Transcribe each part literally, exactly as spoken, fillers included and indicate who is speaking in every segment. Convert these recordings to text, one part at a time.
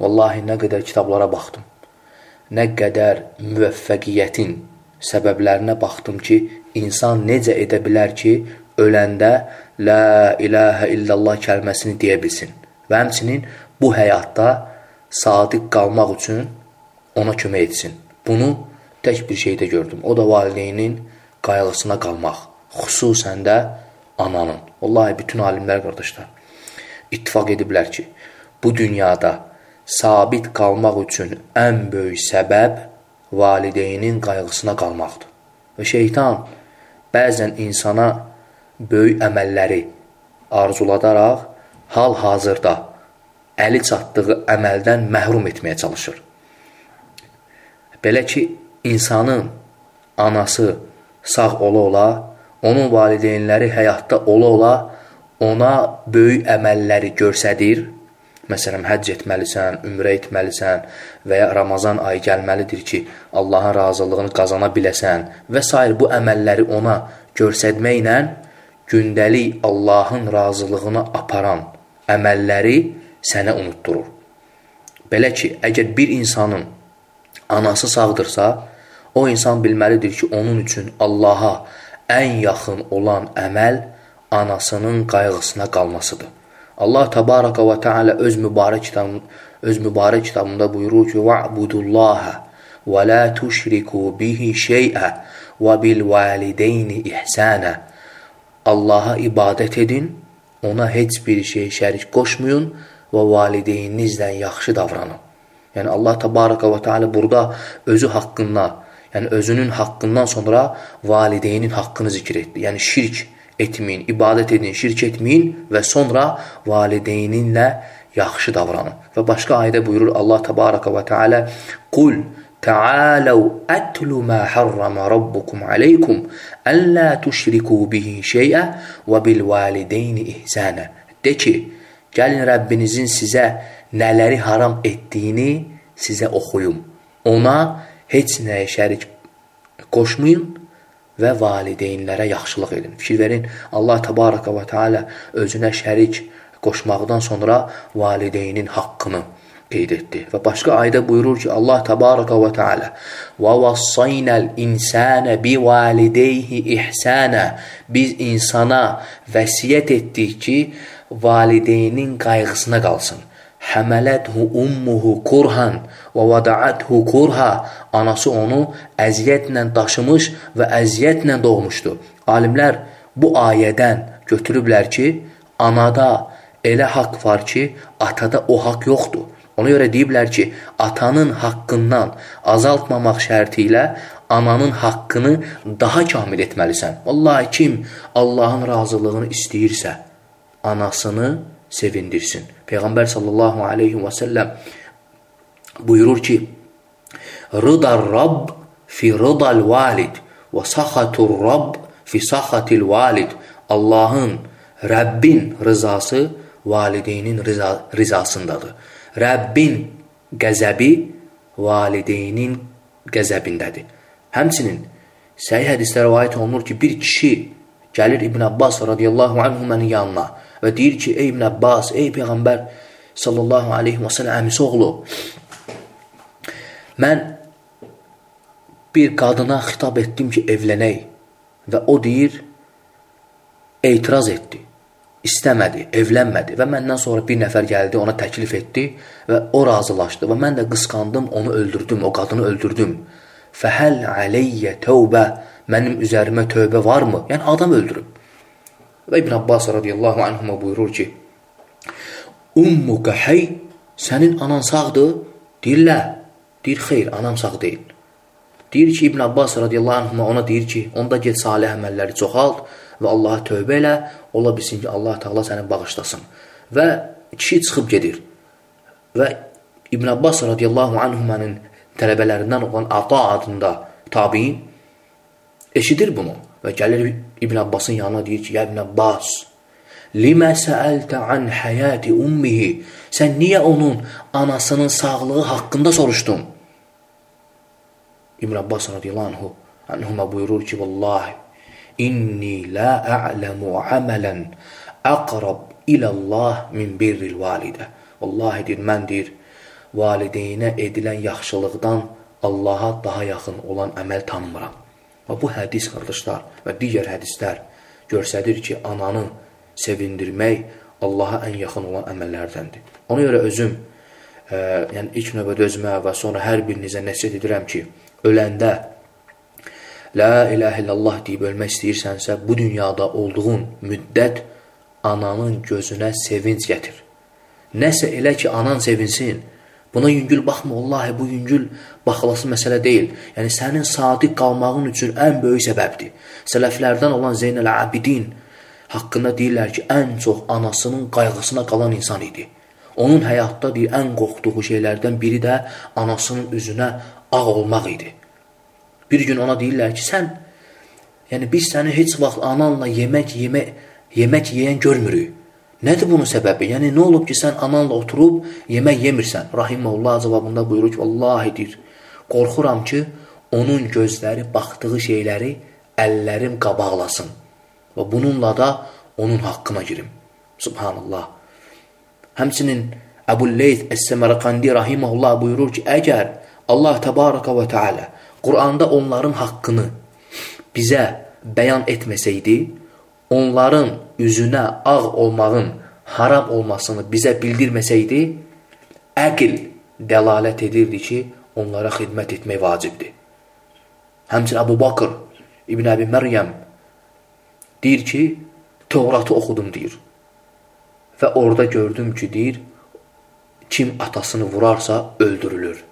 Speaker 1: Vallahi nə qədər kitablara baxdım, nə qədər müvəffəqiyyətin səbəblərinə baxdım ki, insan necə edə bilər ki, öləndə La ilahə illallah kəlməsini deyə bilsin və həmçinin bu həyatda sadiq qalmaq üçün ona kömək etsin. Bunu tək bir şeydə gördüm. O da valideynin qayğısına qalmaq, xüsusən də ananın. Vallahi bütün alimlər, qardaşlar, ittifaq ediblər ki, bu dünyada sabit qalmaq üçün ən böyük səbəb valideynin qayğısına qalmaqdır. Və şeytan bəzən insana böyük əməlləri arzuladaraq hal-hazırda əli çatdığı əməldən məhrum etməyə çalışır. Belə ki, insanın anası sağ ola-ola, onun valideynləri həyatda ola-ola ona böyük əməlləri görsədir. Məsələn, həcc etməlisən, ümrə etməlisən və ya Ramazan ayı gəlməlidir ki, Allahın razılığını qazana biləsən və s. bu əməlləri ona görsətməklə gündəlik Allahın razılığına aparan əməlləri sənə unutturur. Belə ki, əgər bir insanın anası sağdırsa, o insan bilməlidir ki, onun üçün Allaha ən yaxın olan əməl anasının qayğısına qalmasıdır. Allah Təbaraka və Teala öz mübarək kitabında, öz mübarək kitabında buyurur ki: "Va'budullaha və la tuşriku bihi şey'a və bil valideyni ihsana." Allaha ibadət edin, ona heç bir şey şərik qoşmayın və valideyninizlə yaxşı davranın. Yəni Allah Təbaraka və Teala burada özü haqqında, yəni özünün haqqından sonra valideynin haqqını zikr etdi. Yəni şirk etməyin, ibadət edin, şirk etməyin və sonra valideyninlə yaxşı davranın. Və başqa ayədə buyurur Allah Təbaraka və Teala: "Qul ta'alu atlu ma harrama rabbukum alaykum alla tushriku bihi shay'a və bil valideyni ihsana." De ki, gəlin Rəbbinizin sizə nələri haram etdiyini sizə oxuyum. Ona heç nəyə şərik qoşmayın və valideynlərə yaxşılıq edin. Fikir verin, Allah Təbaraka və Teala özünə şərik qoşmaqdan sonra valideynin haqqını qeyd etdi. Və başqa ayədə buyurur ki, Allah Təbaraka və Teala: "Və vassaynal insana bivalideyhi ihsana." Biz insana vəsiyyət etdik ki, valideynin qayğısına qalsın. Həmələthu ummuhu kurhan və vada'athu kurha. Anası onu əziyyətlə daşımış və əziyyətlə doğmuşdu. Alimlər bu ayədən götürüblər ki, anada elə haqq var ki, atada o haqq yoxdur. Ona görə deyiblər ki, atanın haqqından azaltmamaq şərti ilə ananın haqqını daha kamil etməlisən. Vallahi kim Allahın razılığını istəyirsə, anasını sevindirsin. Peyğəmbər sallallahu aleyhi və səlləm buyurur ki, "Rıdar Rabb fi rıdal valid və saxatur Rabb fi saxatil valid." Allahın, Rəbbin rızası valideynin rıza, rızasındadır. Rəbbin qəzəbi valideynin qəzəbindədir. Həmçinin səhih hədisdə rivayət olunur ki, bir kişi gəlir İbn Abbas radiyallahu anhumanın yanına və deyir ki, ey İbn Abbas, ey Peyğəmbər sallallahu aleyhi və səlləm əmisi oğlu, mən bir qadına xitab etdim ki, evlənək və o deyir, etiraz etdi, istəmədi, evlənmədi və məndən sonra bir nəfər gəldi, ona təklif etdi və o razılaşdı və mən də qısqandım, onu öldürdüm, o qadını öldürdüm. Fəhəl aleyyə tövbə, mənim üzərimə tövbə varmı? Yəni adam öldürüb. Və İbn Abbas radiyallahu anhuma buyurur ki, "Ummuka hay, sənin anan sağdır?" Deyirlər, deyir, xeyr, anam sağ deyil. Deyir ki, İbn Abbas radiyallahu anhuma ona deyir ki, onda get salih əməlləri çoxalt və Allaha tövbə elə, ola bilsin ki, Allah Teala səni bağışlasın. Və kişi çıxıb gedir. Və İbn Abbas radiyallahu anhumanın tələbələrindən olan Ata adında tabiin eşidir bunu və gəlir İbn Abbasın yanına deyir ki, ya İbn Abbas, limə səəltə an həyəti ummihi, sən niyə onun anasının sağlığı haqqında soruşdun? İbn Abbas radiyallahu anhu, anhuma buyurur ki, vallahi, inni la a'lamu amələn əqrab ilallah min birril validə. Vallahi deyir, mən deyir, valideynə edilən yaxşılıqdan Allaha daha yaxın olan əməl tanımıram. Və bu hədis, qardaşlar, və digər hədislər göstərir ki, ananı sevindirmək Allaha ən yaxın olan əməllərdəndir. Ona görə özüm, e, yəni ilk növbədə özümə və sonra hər birinizə nəsihət edirəm ki, öləndə La ilahə illallah deyib ölmək istəyirsənsə, bu dünyada olduğun müddət ananın gözünə sevinç gətir. Nəsə elə ki, anan sevinsin, buna yüngül baxma, vallahi bu yüngül baxılası məsələ deyil. Yəni, sənin sadiq qalmağın üçün ən böyük səbəbdir. Sələflərdən olan Zeynəl Abidin haqqında deyirlər ki, ən çox anasının qayğısına qalan insan idi. Onun həyatda deyir, ən qorxduğu şeylərdən biri də anasının üzünə ağ olmaq idi. Bir gün ona deyirlər ki, sən, yəni biz səni heç vaxt ananla yemək, yemək, yemək yeyən görmürük. Nədir bunun səbəbi? Yəni, nə olub ki, sən ananla oturub yemək yemirsən? Rahiməhullah cavabında buyurur ki, vallahi deyir, qorxuram ki, onun gözləri baxdığı şeyləri əllərim qabaqlasın. Və bununla da onun haqqına girim. Subhanallah. Həmçinin Əbu-Leyth Əs-Səmərqandi Rahiməhullah buyurur ki, əgər Allah Təbaraka və Teala Quranda onların haqqını bizə bəyan etməsəydi, onların üzünə ağ olmağın haram olmasını bizə bildirməsəydi, əql dəlalət edirdi ki, onlara xidmət etmək vacibdir. Həmçin Əbu Bakır İbn Əbi Məryəm deyir ki, Tevratı oxudum deyir. Və orada gördüm ki, deyir, kim atasını vurarsa öldürülür.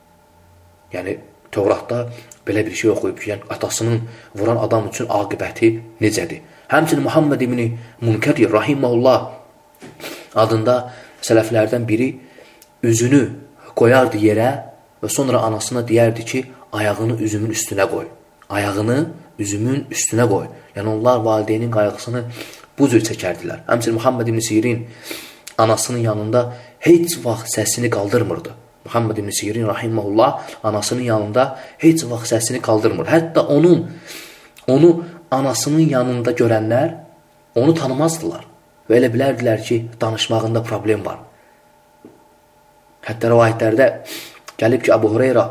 Speaker 1: Yəni, Tevratda belə bir şey oxuyub ki, yəni atasının vuran adam üçün aqibəti necədir? Həmçinin Muhammed ibn Munkadir Rahiməhullah adında sələflərdən biri üzünü qoyardı yerə və sonra anasına deyərdi ki, ayağını üzümün üstünə qoy. Ayağını üzümün üstünə qoy. Yəni onlar valideynin qayğısını bu cür çəkərdilər. Həmçinin Muhammed ibn Sirin anasının yanında heç vaxt səsini qaldırmırdı. Muhammed ibn Sirin Rahiməhullah anasının yanında heç vaxt səsini qaldırmır. Hətta onun, onu anasının yanında görənlər onu tanımazdılar. Və elə bilərdilər ki, danışmağında problem var. Hətta rivayətlərdə gəlib ki, Əbu Hureyra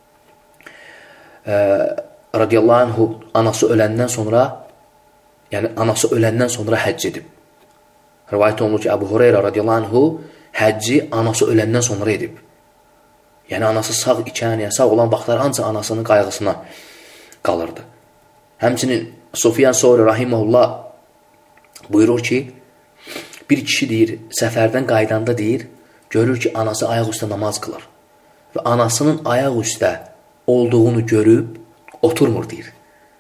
Speaker 1: e, radiyallahu anhu anası öləndən sonra, yəni anası öləndən sonra həcc edib. Rivayət olunur ki, Əbu Hureyra radiyallahu anhu həcci anası öləndən sonra edib. Yəni, anası sağ ikən, yəni sağ olan vaxtlar ancaq anasının qayğısına qalırdı. Həmçinin Sufyan Sovri Rahiməhullah buyurur ki, bir kişi deyir, səfərdən qaydanda deyir, görür ki, anası ayaq üstə namaz qılır. Və anasının ayaq üstə olduğunu görüb, oturmur deyir.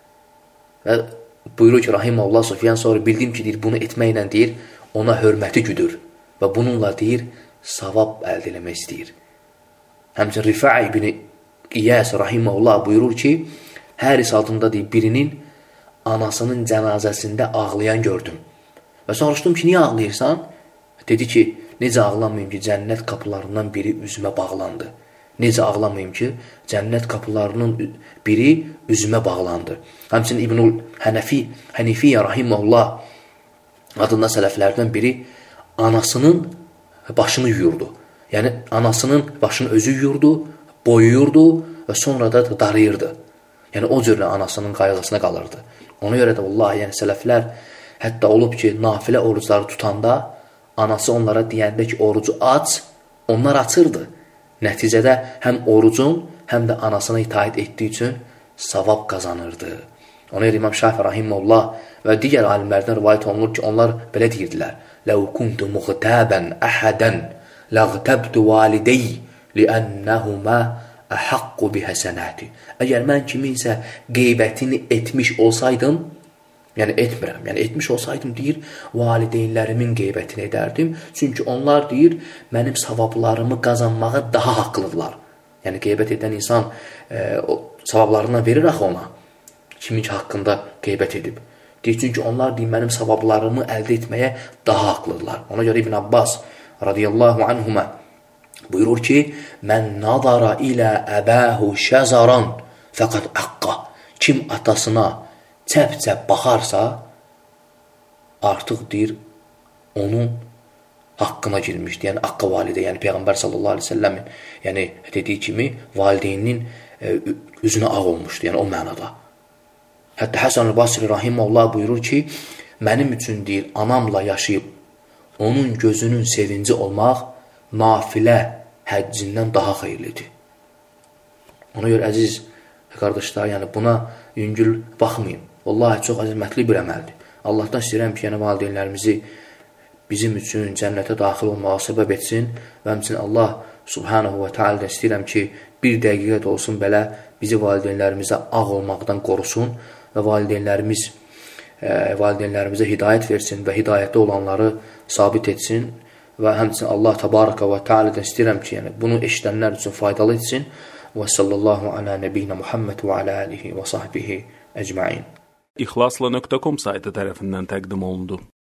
Speaker 1: Və buyurur ki, Rahiməhullah Sufyan Sovri bildim ki, deyir, bunu etməklə deyir, ona hörməti güdür. Və bununla deyir, savab əldə eləmək istəyir. Həmçin Rifa'i ibn İyəs Rahiməhullah buyurur ki, Həris adında deyib, birinin anasının cənazəsində ağlayan gördüm. Və soruşdum ki, niyə ağlayırsan? Dedi ki, necə ağlamayım ki, cənnət qapılarından biri üzümə bağlandı. Necə ağlamayım ki, cənnət qapılarının biri üzümə bağlandı. Həmçin İbnül Hənəfi, Hənifiyyə Rahiməhullah adında sələflərdən biri anasının başını yuyurdu. Yəni, anasının başını özü yuyurdu, boyuyurdu və sonra da darıyırdı. Yəni, o cürlə anasının qayğısına qalırdı. Ona görə də vallahi, yəni sələflər hətta olub ki, nafilə orucları tutanda anası onlara deyəndə ki, orucu aç, onlar açırdı. Nəticədə həm orucun, həm də anasına itaət etdiyi üçün savab qazanırdı. Ona görə İmam Şafi Rahiməhullah və digər alimlərdən rivayət olunur ki, onlar belə deyirdilər. Ləv kuntu muğtəbən əhədən ləğtəbdu validey liənnəhumə əhəqqu bihəsənəti. Əgər mən kiminsə qeybətini etmiş olsaydım, yəni etmirəm, yəni etmiş olsaydım, deyir, valideynlərimin qeybətini edərdim. Çünki onlar, deyir, mənim savablarımı qazanmağa daha haqlıdırlar. Yəni qeybət edən insan e, o savablarından verir axı ona, kimin ki haqqında qeybət edib. Deyir, çünki onlar, deyir, mənim savablarımı əldə etməyə daha haqlıdırlar. Ona görə İbn Abbas radiyallahu anhumə buyurur ki, mən nazara ilə əbəhu şəzaran fəqət əqqa. Kim atasına çəp-çəp baxarsa, artıq deyir, onun haqqına girmişdi. Yəni haqqı validə, yəni Peyğəmbər sallallahu əleyhi və səlləmin, yəni dediyi kimi valideyninin e, üzünə ağ olmuşdu, yəni o mənada. Hətta Həsən el-Basri rahimehullah buyurur ki, mənim üçün deyir, anamla yaşayıb onun gözünün sevinci olmaq nafilə həccindən daha xeyirlidir. Ona görə əziz qardaşlar, yəni buna yüngül baxmayın. Vallahi çox əzəmətli bir əməldir. Allahdan istəyirəm ki, yəni valideynlərimizi bizim üçün cənnətə daxil olmağa səbəb etsin və həmçinin Allah subhanahu və teala istəyirəm ki, bir dəqiqə də olsun belə bizi valideynlərimizə ağ olmaqdan qorusun və valideynlərimiz e, valideynlərimizə hidayət versin və hidayətdə olanları sabit etsin və həmçinin Allah təbaraka və teala istəyirəm ki, yəni bunu eşidənlər üçün faydalı etsin. Və sallallahu ala nəbiyyina Muhammed və ala alihi və sahbihi əcmain.
Speaker 2: İxlasla nöqtə com saytı tərəfindən təqdim olundu.